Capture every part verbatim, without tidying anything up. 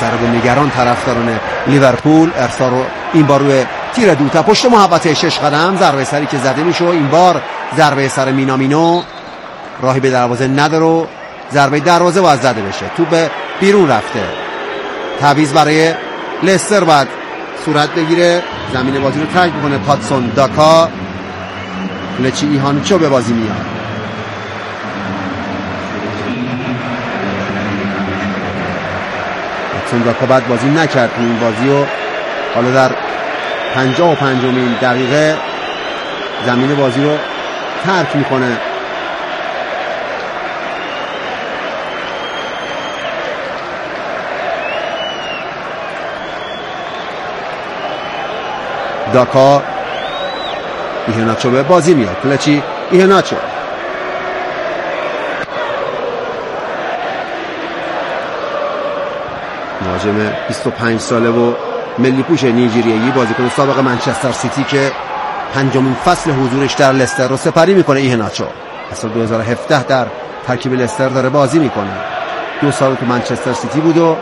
سرد نگران طرفداران لیورپول. ارسال رو این بار روی تیر دوتا پشت محوطه شش قدم، ضربه سری که زده میشه. این بار ضربه سر مینامینو راهی به دروازه نداره، ضربه دروازه باید زده بشه. توپ بیرون رفته. تعویض برای لستر بعد صورت بگیره. زمین بازی رو ترک میکنه پاتسون داکا. کلچی ایهانچو به بازی میاد. پاتسون داکا بعد بازی نکرد این بازی و حالا در پنجاه و پنجمین دقیقه زمین بازی رو ترک میکنه. داکا ایهناچو به بازی میاد. کلچی ایهناچو مهاجم بیست و پنج ساله و ملی پوش نیجریه‌ای، بازیکن سابق منچستر سیتی که پنجمین فصل حضورش در لستر رو سپری میکنه. ایهناچو از سال دو هزار و هفده در ترکیب لستر داره بازی میکنه. دو سال تو منچستر سیتی بود و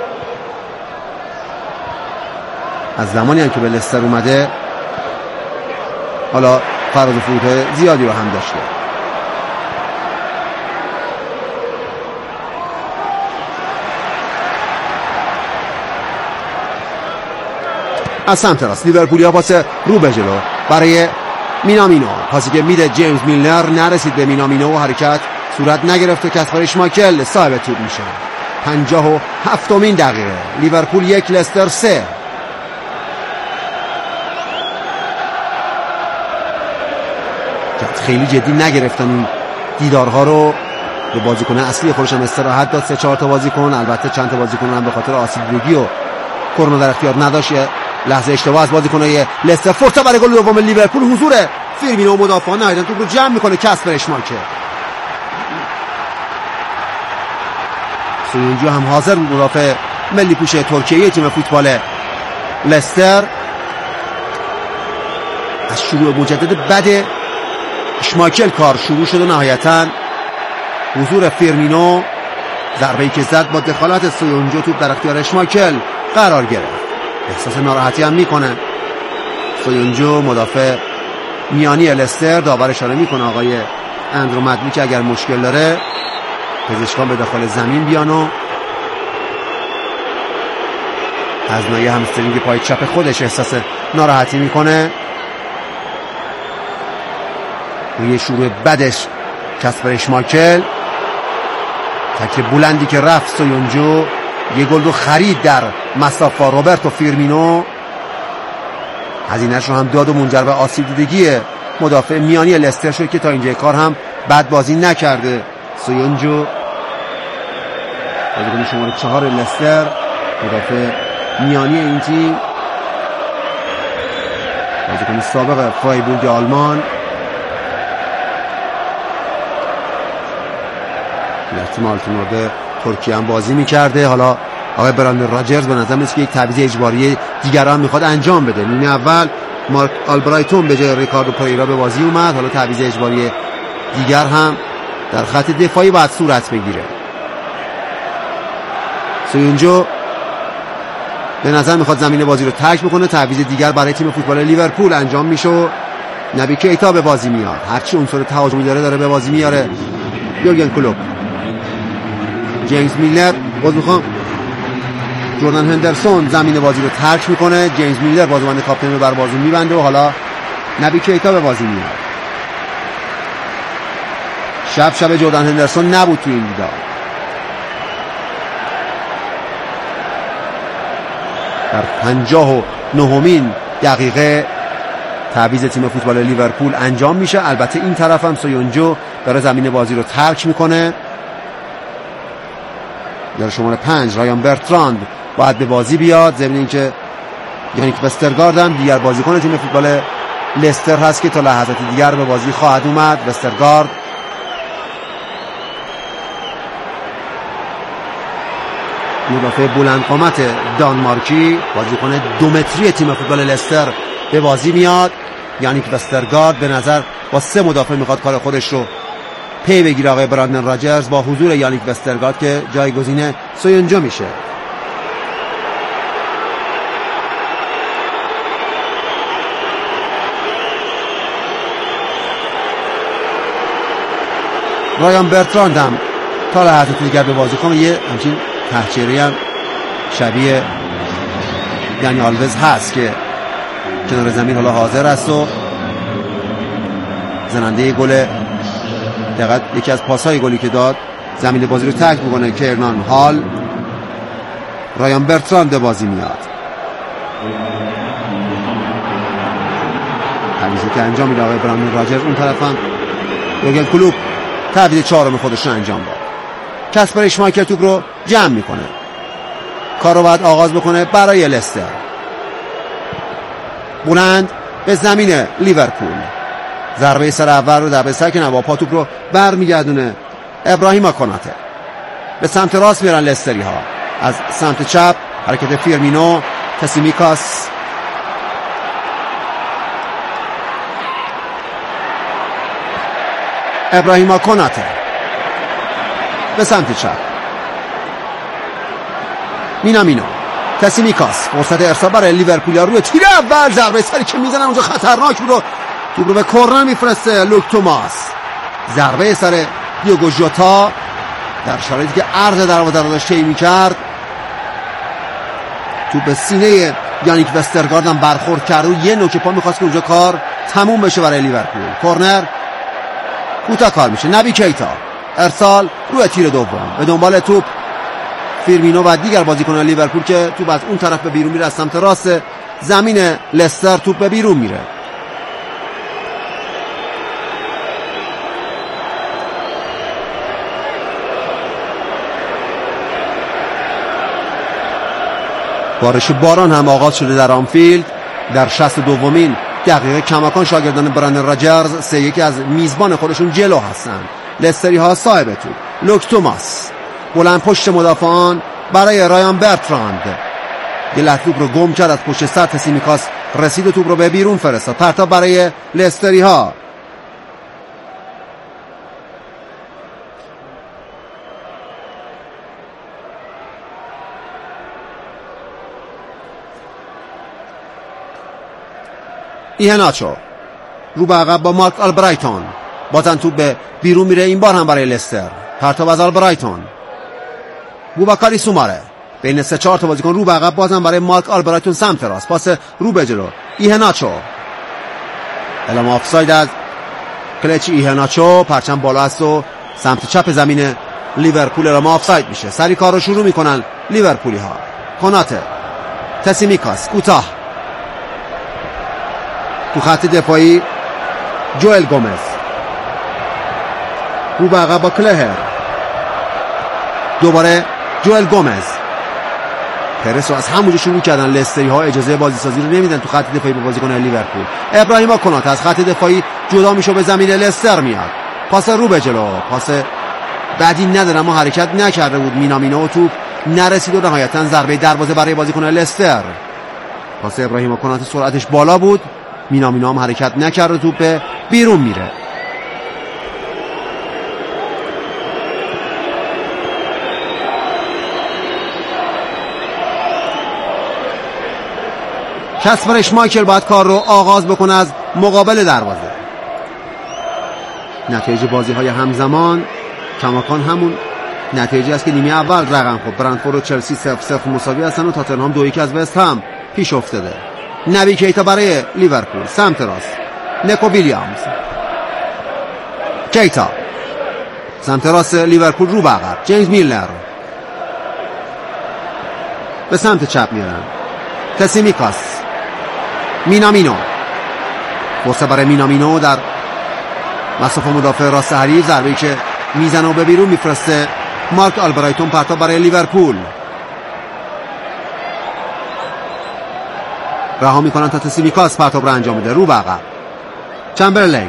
از زمانی هم که به لستر اومده حالا فراز و فرود زیادی رو هم داشته. از سمت راست لیورپولیا پاس رو به جلو برای مینامینو، پاسی که میده جیمز میلنر، نرسید به مینامینو و حرکت صورت نگرفت و کسپر اشمایکل صاحب توپ میشه. پنجاه و هفتمین دقیقه، لیورپول یک لستر سه. خیلی جدی نگرفتن این دیدارها رو. به بازیکن اصلی خودش هم استراحت داد، سه چهار تا بازیکن، البته چند تا بازیکن هم به خاطر آسیب دیدگی و کورنر در اختیار نداشت. لحظه اشتباه از بازیکنای لستر. فرصت برای گل دوم لیورپول. حضور فیرمینو مدافع نهایتاً توپ رو جمع میکنه. کسپر اشمایکل. سویونجو هم حاضر بود، مدافع ملی پوش ترکیه تیم فوتبال لستر. از شروع مجدد بد اشمایکل کار شروع شد و نهایتاً حضور فیرمینو، ضربه‌ای که زد با دخالت سویونجو توپ در اختیار اشمایکل قرار گرفت. احساس ناراحتی هم میکنه سویونجو، مدافع میانی لستر. داور اشاره میکنه آقای اندرو مدلی که اگر مشکل داره پزشکان به داخل زمین بیان و از ناحیه همسترینگ پای چپ خودش احساس ناراحتی میکنه. روی شروع بدش کسپر اشمایکل، تکل بلندی که رفت سویونجو، یه گل رو خرید در مسافا روبرتو فیرمینو. هزینه‌اش رو هم داد و منجر به آسیب دیدگی مدافع میانی لستر شد که تا اینجای کار هم بد بازی نکرده. سویونجو بازیکن شماره چهار لستر، مدافع میانی این تیم، بازیکن سابق فرایبورگ آلمان، در تیم آلتمورد ترکیه هم بازی میکرده. حالا آقای براندن راجرز به نظر میاد که یک تعویض اجباری دیگر هم میخواد انجام بده. نیمه اول مارک آلبرایتون به جای ریکاردو پریرا به بازی اومد، حالا تعویض اجباری دیگر هم در خط دفاعی باید صورت بگیره. سویونجو به نظر میخواد زمین بازی رو ترک بکنه. تعویض دیگر برای تیم فوتبال لیورپول انجام میشه. نبی کیتا به بازی میاد، هرچی عنصر تهاجمی داره داره به بازی میاره. یورگن کلوپ، جیمز میلر، باز میخوام جردن هندرسون زمین بازی رو ترک میکنه. جیمز میلر بازیکن کاپیتان رو بر بازی میبنده و حالا نبی کیتا به بازی میاد. شب شب جردن هندرسون نبود تو این دیدار. در پنجاه و نهمین دقیقه تعویض تیم فوتبال لیورپول انجام میشه. البته این طرف هم سویونجو داره زمین بازی رو ترک میکنه. در شماره پنج رایان برتراند باید به بازی بیاد، ضمن اینکه یانیک وسترگارد هم دیگر بازیکن تیم فوتبال لستر هست که تا لحظات دیگر به بازی خواهد اومد. وسترگارد مدافع بلند قامت دانمارکی، بازیکن دو متری تیم فوتبال لستر به بازی میاد. یانیک وسترگارد به نظر با سه مدافع میخواد کار خودش رو پی بگیره. آقای براندن راجرز با حضور یانیک وسترگارد که جایگزین سویونجو میشه. رایان برتراند هم تا لحظه دیگر به بازیکن یه همچین تحچیری هم شبیه یعنی آلوز هست که کنار زمین حالا حاضر است و زننده گل دقیقاً یکی از پاس‌های گلی که داد زمین بازی رو ترک می‌کنه کرنان هال. رایان برتراند بازی میاد. تعویضی که انجام میده آقای براندون راجرز. اون طرف هم یورگن کلوپ تعویض چهارم خودش رو انجام داد. کسپر اشمایکل توپ رو جمع میکنه. کار رو باید آغاز بکنه برای لستر. بلند به زمین لیورپول. ضربه سر اول رو در به سر که نوا پا توپ رو برمیگردونه ابراهیم کناته. به سمت راست میرن لستری ها. از سمت چپ حرکت فیرمینو، تسیمیکاس، ابراهیم کناته به سمت چپ، مینامینو، تسیمیکاس، فرصت ارسال برای لیورپولیا روی تیر اول، ضربه سری که میزنن اونجا خطرناک بود و توپ رو به کورنر میفرسته لوک توماس. ضربه سر دیوگو ژوتا در شرایطی که عرض دروازه رو داشت طی می‌کرد، توپ به سینه یانیک وسترگارد هم برخورد کرد و یه نوک پا می‌خواست که اونجا کار تموم بشه برای لیورپول. کورنر کوتاه کار میشه. نبی کیتا ارسال روی تیر دوم، به دنبال توپ فیرمینو و دیگر بازیکنان لیورپول که توپ از اون طرف به بیرون میره. از سمت راست زمین لستر توپ به بیرون میره. بارش باران هم آغاز شده در آنفیلد. در شصت و دومین دقیقه کماکان شاگردان براندون راجرز سه یکی از میزبان خودشون جلو هستن. لستری ها صاحب توپ. لوک توماس بلند پشت مدافعان برای رایان برتراند. یه لحظه توپ رو گم کرد، از پشت سر تسیمیکاس رسید و توپ رو به بیرون فرستاد. پرتاب برای لستری ها. ایهناچو رو به عقب با مارک آلبرایتون. بازن توپ به بیرون میره، این بار هم برای لستر. پرتاب از آلبرایتون. بوباکاری سوماره بین سه چهار تا بازیکن رو به عقب، بازم برای مارک آلبرایتون سمت راست. پاس رو به جلو. ایهناچو اعلام آفساید از کلچ ایهناچو. پرچم بالا است و سمت چپ زمین لیورپول اعلام آفساید میشه. سری کار رو شروع میکنن لیورپولی ها. کناته، تسیمیکاس، کوتاه تو خط دفاعی جوئل گومز رو به عقب با کلهر. دوباره جوئل گومز. پرس رو از همونجا شروع کردن لستری ها، اجازه بازی سازی رو نمیدن تو خط دفاعی با بازیکن لیورپول. ابراهیم کناته از خط دفاعی جدا میشه، به زمین لستر میاد. پاس رو به جلو، پاس بعدی نداره اما حرکت نکرده بود مینامینو و توپ نرسید و نهایتا ضربه دروازه برای بازیکن لستر. پاس ابراهیم کناته سرعتش بالا بود، مینامینو هم حرکت نکرده، توپ به بیرون میره. کسپر اشمایکل باید کار رو آغاز بکنه از مقابل دروازه. نتایج بازی های همزمان کماکان همون نتایجی است که نیمه اول رقم خورد. برنتفورد و چلسی صفر صفر مساوی هستن و تاتنهام دو یک از وست هم پیش افتاده. نبی کیتا برای لیورپول سمت راست. نکو ویلیامز، کیتا سمت راست لیورپول رو به عقب. جیمز میلنر به سمت چپ میرن. تسیمیکاس، مینامینو، فرصت برای مینامینو در مسافه مدافع راست حریف. ضربه‌ای که میزنه و به بیرون میفرسته مارک آلبرایتون. پرتاب برای لیورپول. رها میکنن تا تسیمیکاس پرتاب را انجام بده. رو به عقب چمبرلین،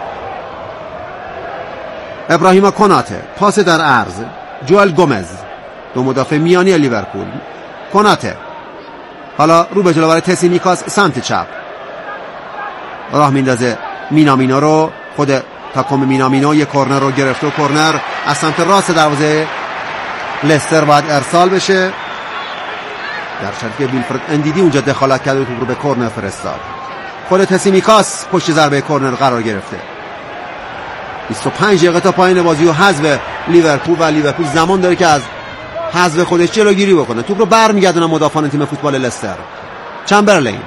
ابراهیم کناته، پاس در عرض جوئل گومز، دو مدافع میانی لیورپول. کناته حالا رو به جلو برای تسیمیکاس سمت چپ. راه میندازه مینامینو رو. خود تاکوم مینامینو یه کورنر رو گرفته و کورنر از سمت راست دروازه لستر باید ارسال بشه. در شرطی که ویلفرد اندیدی اونجا دخالت کرده و توپ رو به کورنر فرستاد. خود تسیمیکاس پشت ضربه کورنر قرار گرفته. بیست و پنج دقیقه تا پایان بازی و حذف لیورپول و لیورپول زمان داره که از حذف خودش جلوگیری بکنه. توپ رو برمیگردونن مدافعان تیم فوتبال لستر. چمبرلین،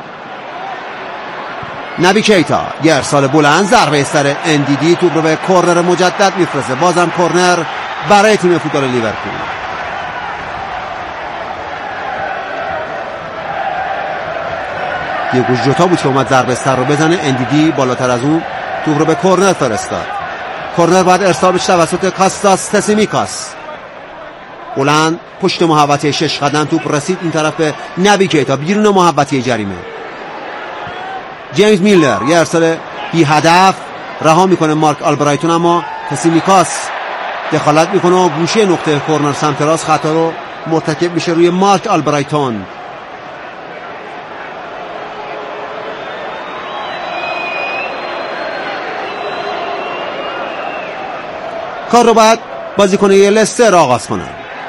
نبی کیتا، یه ارسال بلند، ضربه سر اندیدی، توپ رو به کورنر مجدد میفرسته. بازم کورنر برای تیم فوتبال لیورپول. یه گوش جوتا بود که اومد ضربه سر رو بزنه. اندیدی بالاتر از اون توپ رو به کورنر فرستاد. کورنر بعد ارسال بشه توسط کاستاس تسیمیکاس. بلند پشت محوطه شش قدم توپ رسید این طرف به نبی کیتا بیرون محوطه جریمه. جیمز میلر یه ارسال بی هدف رها میکنه مارک آلبرایتون، اما تسیمیکاس دخالت میکنه و گوشه نقطه کورنر سمت راست خطا رو مرتکب میشه روی مارک آلبرایتون. کار رو بعد بازیکن لستر آغاز کنه.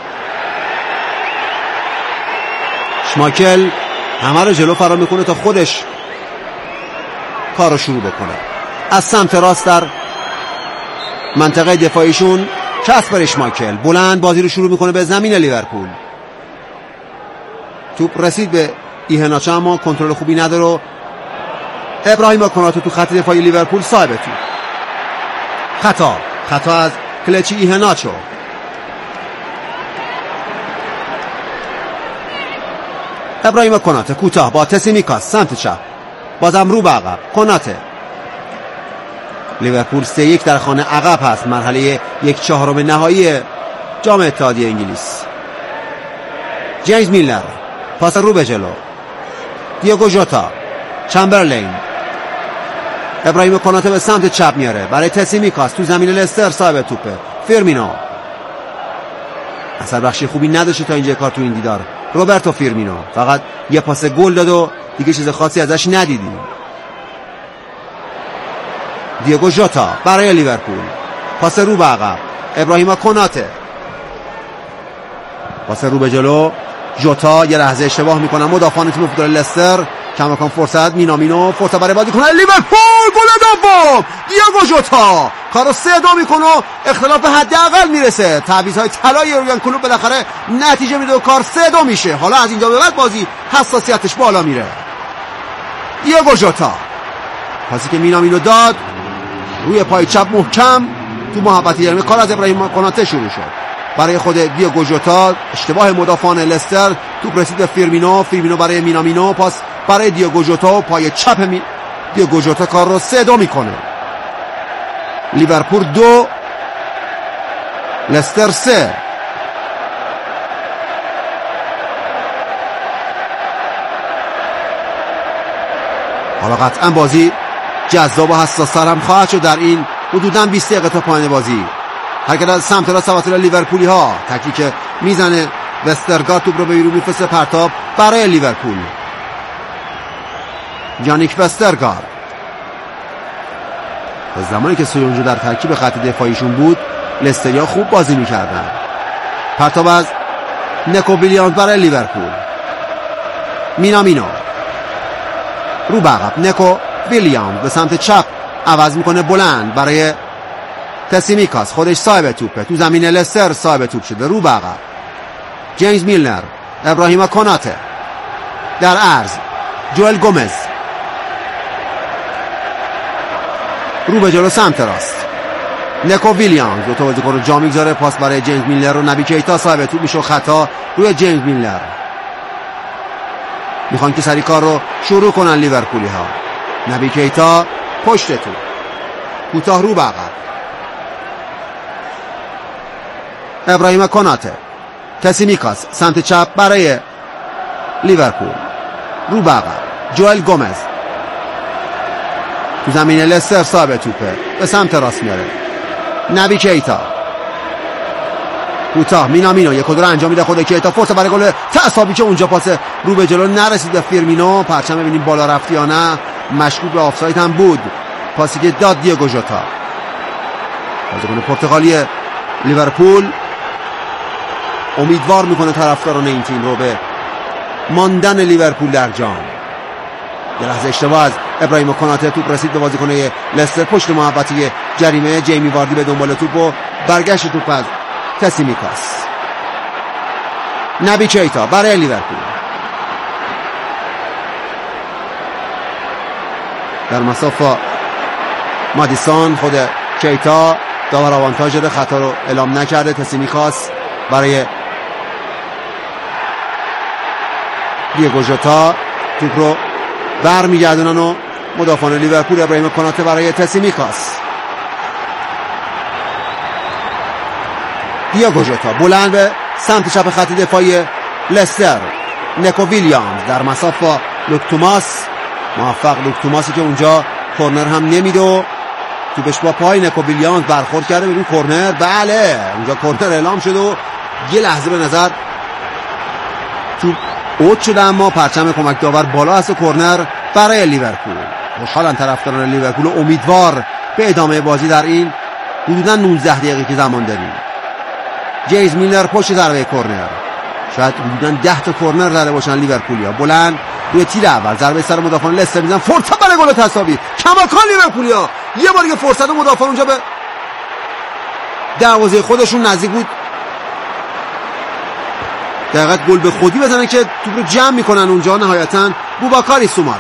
شمایکل همه رو جلو فرا میکنه تا خودش کار رو شروع بکنه. از سمت راست در منطقه دفاعیشون کسپر اشمایکل بلند بازی رو شروع میکنه به زمین لیورپول. توپ رسید به ایهناچو اما کنترل خوبی نداره و ابراهیم کناتو تو خط دفاعی لیورپول صاحب توپ. خطا خطا از کلچی ایهناچو. ابراهیم کناته کوتاه با تسیمیکاس سمت چپ، بازم رو به عقب. کناته. لیورپول سه یک در خانه عقب هست. مرحله یک چهارم نهایی جام اتحادیه انگلیس. جیمز میلر پاس رو به جلو. دیگو ژوتا، چمبرلین، ابراهیم کناته به سمت چپ میاره برای تسیمیکاس تو زمین لستر صاحب توپه. فیرمینو اثر بخشی خوبی نداشته تا اینجا کار تو این دیدار. روبرتو فیرمینو فقط یه پاس گل داد و دیگه چیز خاصی ازش ندیدیم. دیگو ژوتا برای لیورپول پاس رو به عقب. ابراهیم کناته پاس رو به جلو. ژوتا یه لحظه اشتباه میکنه. مدافعان تیم فوتبال لستر کماکان فرصت. مینامینو فرصت برای بازی کنه لیورپول. گل دوم دیگو ژوتا کارو سه دو میکنه و اختلاف حداقل میرسه. تعویض‌های طلای یورگن کلوپ بالاخره نتیجه میده و کار سه دو میشه. حالا از اینجا به بعد بازی حساسیتش بالا میره. دیگو ژوتا پاسی که مینامینو داد روی پای چپ محکم تو محوطه جریمه. کار از ابراهیم کناته شروع شد برای خود دیگو ژوتا. اشتباه مدافعان لستر. توپ رسید به فیرمینو. فیرمینو برای مینامینو. پاس برای دیگو ژوتا و پای چپ می... دیگو ژوتا کار رو سه دو میکنه. لیورپول دو لستر سه. حالا قطعا بازی جذاب و حساس‌تر هم خواهد شد در این حدوداً بیست دقیقه تا پایان بازی. حرکت از سمت راست توسط لیورپولی ها. تکیک میزنه وسترگارد توپ رو به بیرون میفرسته. پرتاب برای لیورپول. یانیک وسترگارد. از زمانی که سویونجو در ترکیب خط دفاعیشون بود لستریا خوب بازی میکردن. پرتاب از نکو ویلیامز برای لیورپول. مینامینو رو به عقب. نکو ویلیامز به سمت چپ عوض میکنه بلند برای تسیمیکاس. خودش صاحب توپه تو زمین لستر صاحب توپ شده. رو به عقب. جیمز میلنر، ابراهیم کناته در عرض. جوئل گومز رو به جلو سمت راست. نکو ویلیامز دو تا بازیکن رو جا میگذاره. پاس برای جیمز میلنر رو نبی کیتا صاحب توپ میشه. خطا روی جیمز میلنر. میخوان که سری کار رو شروع کنن لیورپولی ها. نبی کیتا پشت توپ کوتاه رو به عقب. ابراهیم کناته. تسیمیکاس سمت چپ برای لیورپول. رو به عقب. جوئل گومز تو زمین لستر صاحب توپه به سمت راست میاره. نبی کیتا کوتاه. مینامینو یک کدر انجام میده. خود کیتا فرصت برای گل تعصابی که اونجا پاس رو به جلو نرسید به فیرمینو. پرچم ببینیم بالا رفت یا نه. مشکوک به آفساید هم بود. پاسی که داد دیگو ژوتا بازیکن پرتغالی لیورپول امیدوار میکنه طرفداران این تیم رو به ماندن لیورپول در جام. یه لحظه اشتباه از ابراهیم کناته توپ رسید به بازیکن لستر پشت محوطه جریمه. جیمی واردی به دنبال توپ و برگشت توپ از تسیمیکاس. نبی کیتا برای لیورپول در مسافه مادیسون. خود کیتا داور آوانتاژ داره، خطا رو اعلام نکرده. تسیمیکاس برای دیگو ژوتا توپ رو برمیگردونن و مدافعان لیورپول. ابراهیم کناته برای تسیمیکاس. دیگو ژوتا بلند به سمت چپ خط دفاعی لستر. نکو ویلیامز در مسافه لوک توماس. موفق لوک توماسی که اونجا کورنر هم نمیده و توپش با پای نکو ویلیامز برخورد کرده به روی کورنر. بله اونجا کورنر اعلام شد و یه لحظه به نظر توپ اوت شده، اما پرچم کمک داور بالا هست و کورنر برای لیورپول. خوشحالن طرفداران لیورپول و امیدوار به ادامه بازی در این حدوداً نوزده دقیقه که زمان داریم. جیمز میلنر پشت ضربه کورنر. شاید حدوداً ده تا کورنر زده باشن لیورپولیا. بلند روی تیر اول ضربه سر مدافعان لستر میزنن. فرصت برای گل تساوی. کماکان لیورپولیا یه بار دیگه فرصت مدافعان اونجا به دروازه خودشون نزدیک بود. دقیقاً گل به خودی بزنن که توپ رو جمع میکنن اونجا. نهایتاً بوباکاری سوماره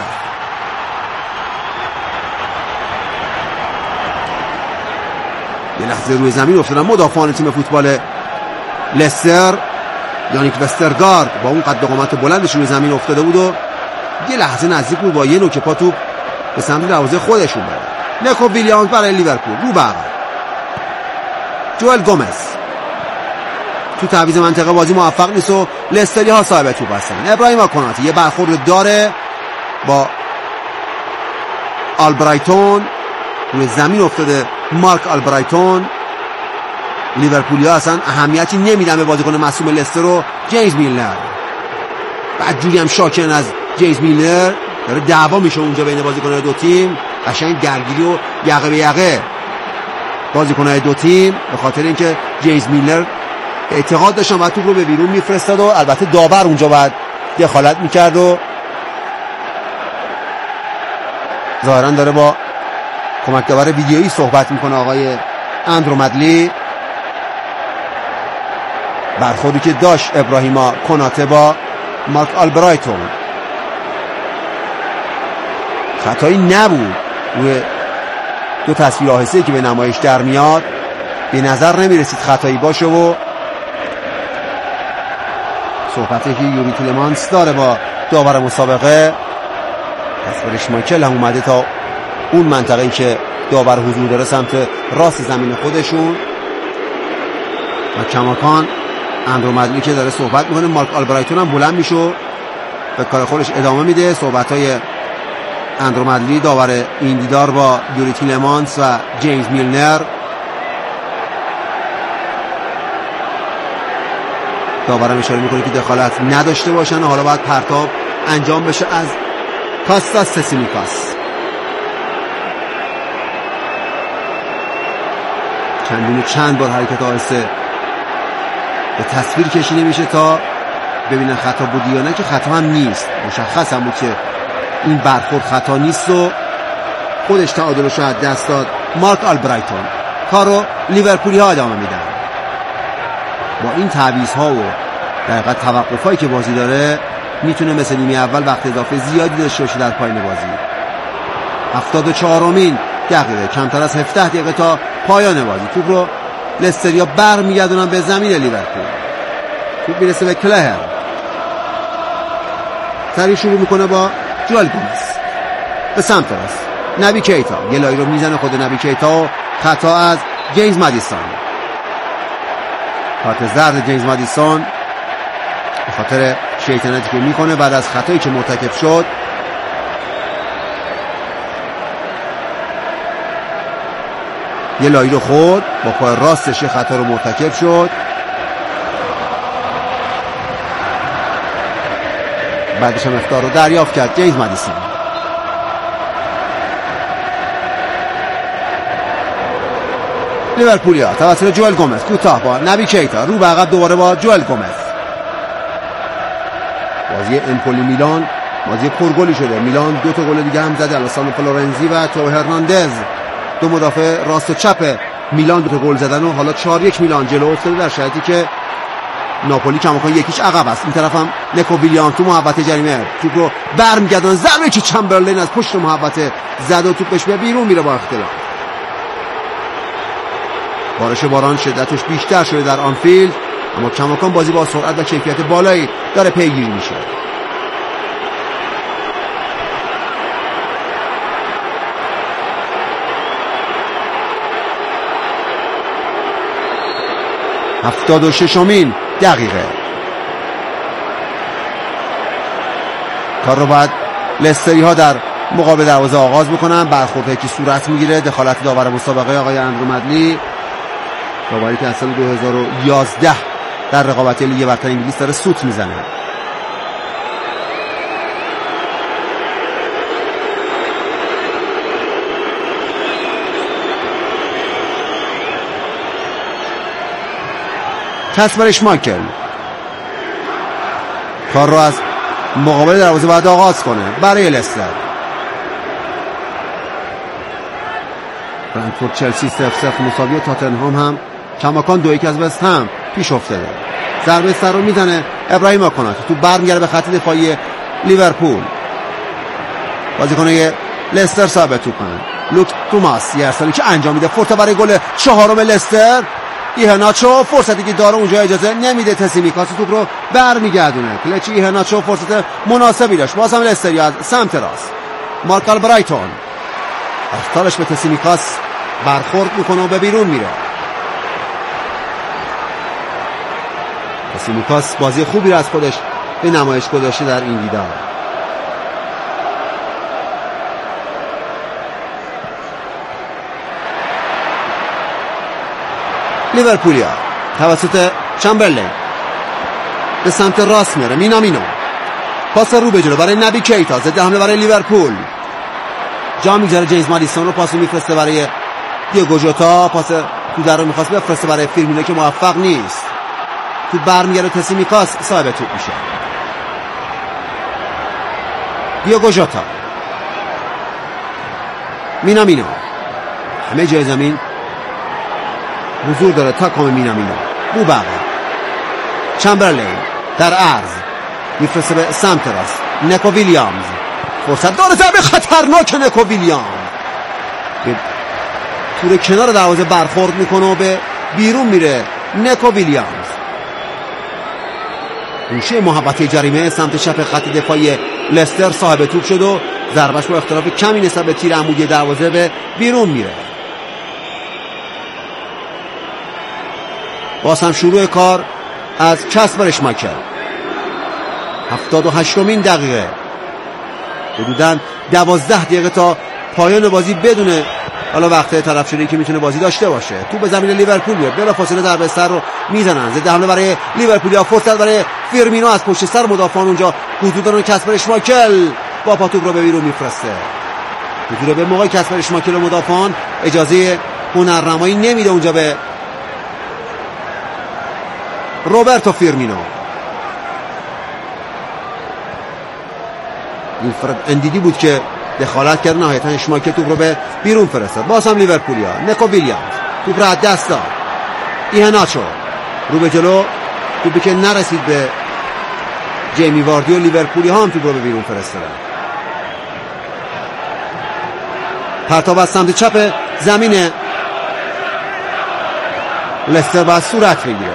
یه لحظه روی زمین افتادن مدافعان تیم فوتبال لستر. یانیک وسترگارد با اون قد و قامت بلندش روی زمین افتاده بود و یه لحظه نزدیک بود با یه نوک پا توپ به سمت دروازه خودشون بره. نکو ویلیامز برای لیورپول رو بر جوئل گومز تو تعویض منطقه بازی موفق نیست و لستری ها صاحب توپ هستن. ابراهیم کناته یه برخورد داره با آلبرایتون، روی زمین افتاده مارک آلبرایتون. لیورپولیا اصلا اهمیتی نمیدن به بازیکن معصوم لستر رو جیمز میلنر. بعد جوری هم شاکن از جیمز میلنر داره دعوا میشه اونجا بین بازیکن‌های دو تیم. قشنگ درگیری و یقه به یقه بازیکن‌های دو تیم به خاطر اینکه جیمز میلنر اعتقاد داشتن بعد توپ رو به بیرون میفرستاد و البته داور اونجا بعد دخالت میکرد و ظاهرا داره با کمک داور ویدیویی صحبت میکنه آقای اندرو مدلی. برخوردی که داشت ابراهیم کناته با مارک آلبرایتون خطایی نبود. روی دو تصویر آهسته که به نمایش در میاد به نظر نمیرسید خطایی باشه و صحبتی که یوری تیلمانس داره با داور مسابقه. تصویرش مایکل هم اومده تا اون منطقه‌ای که داور حضور داره سمت راست زمین خودشون و کماکان اندرو مدلی که داره صحبت میکنه. مارک آلبرایتون هم بلند میشه و به کار خودش ادامه میده. صحبت‌های اندرو مدلی داور این دیدار با یوری تیلمانس و جیمز میلنر. داورم اشاره میکنه که دخالت نداشته باشن و حالا باید پرتاب انجام بشه از کاستاس تسیمیکاس. چندین و چند بار حرکت آهسته به تصویر کشیده میشه تا ببینن خطا بود یا نه، که خطا هم نیست. مشخص هم بود که این برخورد خطا نیست و خودش تعادلش رو از دست داد مارک آلبرایتون. کارو لیورپولی ها ادامه میدن با این تعویض ها و دقیقاً توقف هایی که بازی داره. میتونه مثل نیمه اول وقت اضافه زیادی داشته باشه در پایان بازی. هفتاد و چهارمین دقیقه، کمتر از هفده دقیقه تا پایان بازی. توپ رو لستریا بر میگردونن به زمین لیورپول. توپ میرسه به کلهر، سریع شروع میکنه با جوئل گومز به سمت راست. نبی کیتا گلایی رو میزنه خود نبی کیتا و خطا از جیمز مادیسون. کارت زرد جیمز مادیسون به خاطر شیطنتی که میکنه بعد از خطایی که مرتکب شد. یه لایی رو خورد با پای راستش، یه خطا رو مرتکب شد. بعدش هم اخطار رو دریافت کرد جیمز مادیسون. لیورپولیا توسط جوئل گومز کوتاه با نبی کیتا رو به عقب، دوباره با جوئل گومز. بازی امپولی میلان بازی پرگلی شده. میلان دو تا گل دیگه هم زده، آلساندرو فلورنزی و تو هرناندز، دو مدافع راست و چپ میلان دو تا گل زدن و حالا چهار یک میلان جلو افتاده، در شرایطی که ناپولی کماکان یکیش عقب است. این طرف هم نکو ویلیام تو محوطه جریمه توپ رو برمیگردن، ضربه که چمبرلین از پشت محوطه زد و توپش به بیرون میره با اختلاف. بارش باران شدتش بیشتر شده در آنفیلد، اما کماکان بازی با سرعت و کیفیت بالایی داره پیگیری میشه. هفتاد و ششمین دقیقه کار رو باید لستری ها در مقابل دروازه آغاز بکنن. برخورد که صورت میگیره، دخالت داور مسابقه آقای اندرو مدلی، داوری که از سال دو هزار و یازده در رقابت لیگ برتر انگلیس داره سوت میزنه. کسپر اشمایکل کار رو از مقابل دروازه باید آغاز کنه برای لستر. فرانکفورت چلسی صفر صفر مساوی، تاتنهام هم کماکان دو یک از وست هم پیش افتاده. ضربه سر رو میزنه ابراهیم کنات، تو برمیگره به خط دفاعی لیورپول. بازیکن لستر ثابت توپ کنه لوک توماس، یه ارسالی که انجام میده فورتا برای گل چهارم لستر. ایهناچو فرصتی که داره اونجا اجازه نمیده تسیمیکاس توپ رو برمیگردونه. کلچی ایهناچو فرصت مناسبی داشت، باز هم لستری از سمت راست. مارکال برایتون اختارش به تسیمیکاس برخورد میکنه و به بیرون میره. تسیمیکاس بازی خوبی رو از خودش به نمایش گذاشته در این دیدار. لیورپولیا توسط چمبرلین به سمت راست میره. مینامینو پاس رو به جلو برای نبی کیتا، ضد حمله برای لیورپول. جا میگذاره جیمز مادیسون رو، پاس میفرسته برای دیگو ژوتا، پاس تو در رو میخواست بفرسته برای فیرمینو که موفق نیست. تو برمیگره تسیمیکاس صاحب توپ میشه. دیگو ژوتا، مینامینو، همه جای زمین حضور داره تا کام مینامینو. بوبقه چمبرلین در عرض میفرسته به سمت راست. نکو ویلیامز فرصت داره، ضربه خطرناک نکو ویلیامز تور کنار دروازه برخورد میکنه و به بیرون میره. نکو ویلیامز گوشه محوطه جریمه سمت چپ خط دفاعی لستر صاحب توپ شد و ضربش با اختلاف کمی نسبت به تیر عمودی دروازه به بیرون میره. باز هم شروع کار از کسپر اشمایکل. هفتاد و هشتمین دقیقه، حدوداً دوازده دقیقه تا پایان بازی بدون حالا وقت طرف شده که میتونه بازی داشته باشه. تو به زمین لیورپول میاد، بلا فاصله ضربه سر رو میزنن. ضد حمله برای لیورپولیا، فرصت برای فیرمینو از پشت سر مدافعان اونجا حدود دارن. کسپر اشمایکل با پا توپ رو به بیرون میفرسته. حدود به موقع کسپر اشمایکل و مدافعان اجازه هنرنمایی نمیده اونجا به روبرتو فیرمینو. ویلفرد اندیدی بود که دخالت کرد، نهایتا اشمایکل توپ رو به بیرون فرستاد. باز هم لیورپولیا، نکو ویلیامز توپ رو از دست داد. ایهناچو رو به جلو، توپی که نرسید به جیمی واردی و لیورپولی ها هم توپ رو به بیرون فرستادن. پرتاب از سمت چپ زمین لستر باید صورت بگیره.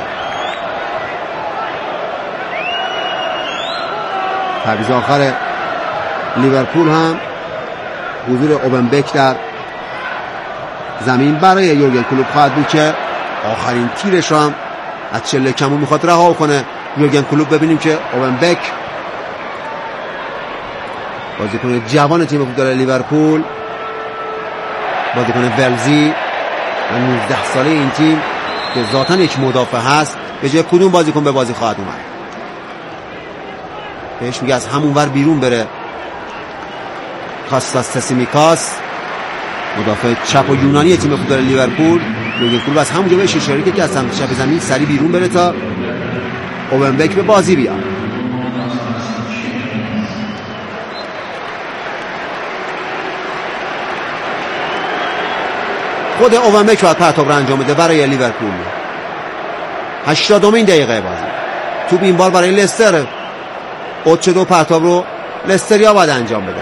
تعویض آخر لیورپول هم حضور اوبنبک در زمین برای یورگن کلوپ خواهد بود که آخرین تیرش هم از چله کمو میخواد رها کنه یورگن کلوپ. ببینیم که اوبنبک بازیکن جوان تیم فوتبال لیورپول، بازیکن ولزی و نوزده ساله این تیم که ذاتاً یک مدافع هست، به جای کدوم بازیکن به بازی خواهد اومد. بهش میگه از همون ور بیرون بره. کاستاس تسیمیکاس مدافع چپ و یونانی تیم فوتبال لیورپول، یورگن کلوپ از همونجا بهش اشاره کرد که از سمت چپ زمین سری بیرون بره تا اوبنبک به بازی بیاد. خود اوونبک باید پرتاب را انجام بده برای لیورپول. هشتادمین دقیقه بازی. توپ این بار برای لستر. اوچدو پرتاب رو لستریا باید انجام بده.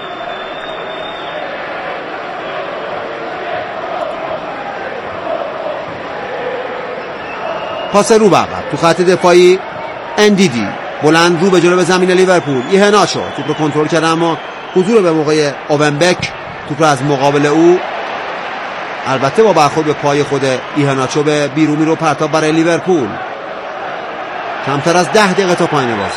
پاس رو به عقب تو خط دفاعی. اندیدی بلند رو به جلو به زمین لیورپول. ایهناچو توپ رو کنترل کرد اما حضور به موقع اوونبک توپ رو از مقابل او البته با برخورد به پای خود ایهناچو به بیرونی رو پرتاب برای لیورپول. کمتر از ده دقیقه تا پایان بازی.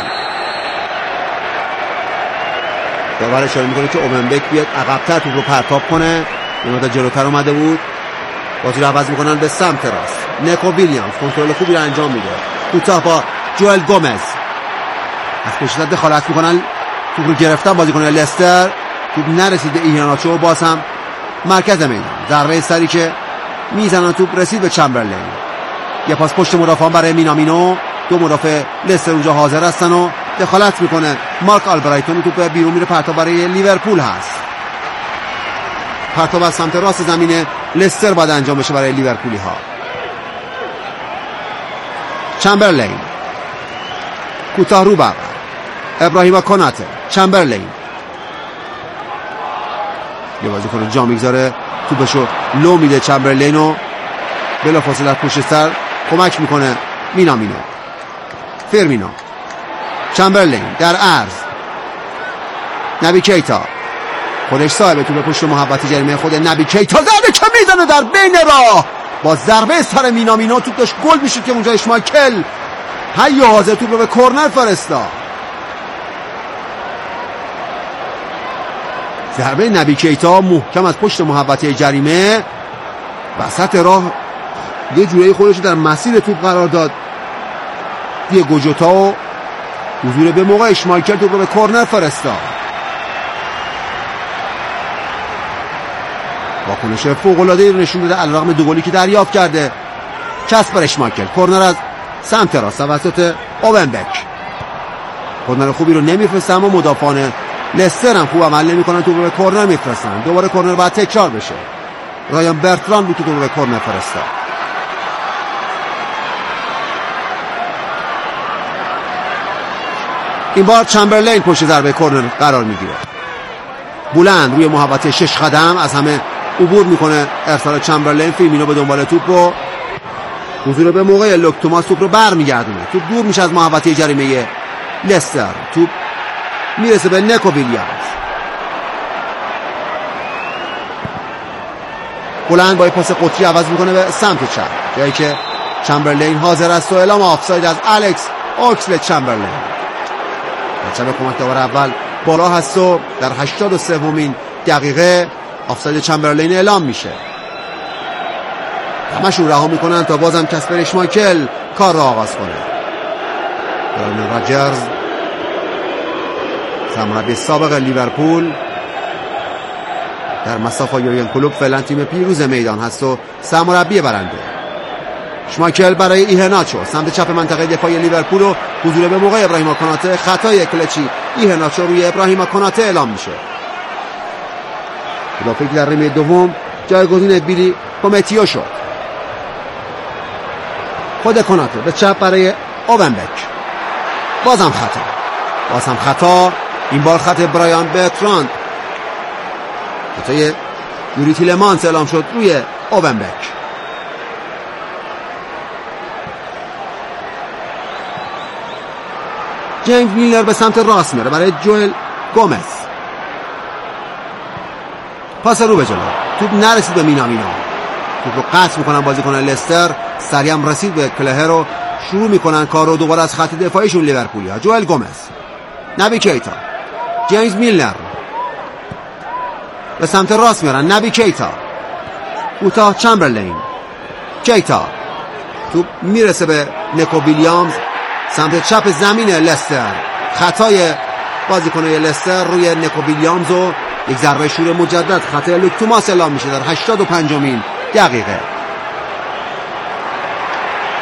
داور اشاره میکنه که اوونبک بیاد عقب‌تر توپ رو پرتاب کنه. این مدت جلوتر اومده بود. بازی رو عوض میکنن به سمت راست. نیکو ویلیامز کنترل خوبی رو انجام میده. کوتاه با جوئل گومز از پشت دخالت میکنن. توپ رو گرفتن بازیکن لستر. توپ نرسیده ایهناچو. باز هم مرکز میدان ضربه سری که میزنن توپ رسید به چمبرلین. یه پاس پشت مدافعان برای مینامینو. دو مدافع لستر اونجا حاضر هستن و دخالت میکنه مارک آلبرایتون. توپ بیرون میره پرتاب برای لیورپول هست. پرتاب از سمت راست زمین لستر باید انجام بشه برای لیورپولی ها. چمبرلین کوتاه رو بر ابراهیم کناته. چمبرلین یه بازیکن جا میگذاره توپشو لو میده چمبرلین و بلافاصله از پشت سر کمک میکنه مینامینو. فرمینو چمبرلین در عرض. نبی کیتا خودش صاحب توپ پشت محوطه جریمه خود. نبی کیتا ضربه که میزنه در بین راه با ضربه سر مینامینو توپ داشت گل میشد که اونجا اشمایکل حی حاضر توپ رو به کرنر فرستاد. ضربه نبی کیتا محکم از پشت محوطه جریمه وسط راه یه جوری خودش در مسیر توپ قرار داد. دیگو جوتا و حضور به موقع اشمایکل توپ رو به کرنر فرستاد. واکنش فوق‌العاده‌ای رو نشون داده علیرغم دو گلی که دریافت کرده. کسپر اشمایکل کرنر از سمت راست توسط اوونبک. کرنر خوبی رو نمیفرسته اما مدافعان لستر هم خوب عمل نمی‌کنن. توپ رو به کرنر میفرستن. دوباره کرنر باید تکرار بشه. رایان برتران بود که توپ رو به کرنر فرستاد. این بار چمبرلین پشت ضربه کرنر قرار میگیره. بلند روی محوطه شش قدم از همه عبور میکنه. ارسال چمبرلین. فیرمینو به دنبال توپ رو حضور به موقع لوک توماس توپ رو برمیگردونه. توپ دور میشه از محوطه جریمه لستر. توپ میرسه به نیکو ویلیامز. بلند با پاس قطری عوض میکنه به سمت چپ جایی که چمبرلین حاضر است و اعلام آفساید از الکس اوکسلد چمبرلین. چپ کمک داور اول بالا هست و در هشتاد و سومین دقیقه آفساید چمبرلین اعلام میشه. همشون رها میکنن تا بازم کسپر اشمایکل کار را آغاز کنه. برندن راجرز سرمربی سابق لیورپول در مسافه یورگن کلوپ فعلا تیم پیروز میدان هست و سرمربی برنده. اشمایکل برای ایهناچو سمت چپ منطقه دفاعی لیورپول و حضور به موقع ابراهیم کناته. خطای کلچی ایهناچو روی ابراهیم کناته اعلام میشه. مدافعی در نیمه دوم جایگزین بیلی کومتیو شد. خود کناته به چپ برای اوونبک. بازم خطا. بازم خطا. این بار خط برایان برتراند. خطای یوری تیلمانس اعلام شد روی اوونبک. جیمز میلر به سمت راست میره برای جوئل گومز. پاس رو به جلو. توپ نرسید به مینامینو. توپ رو قطع میکنن بازیکن لستر. سریع هم رسید به کلهر رو شروع میکنن کار رو دوباره از خط دفاعیشون لیورپولیا. جوئل گومز. نبی کیتا. جیمز میلر به سمت راست میرن. نبی کیتا. کوتاه چمبرلین. کیتا. توپ میرسه به نیکو ویلیامز سمت چپ زمین لستر. خطای بازیکن لستر روی نیکو ویلیامز و یک ضربه شور مجدد خطای لوک توماس اعلام میشه در هشتاد و پنجمین دقیقه.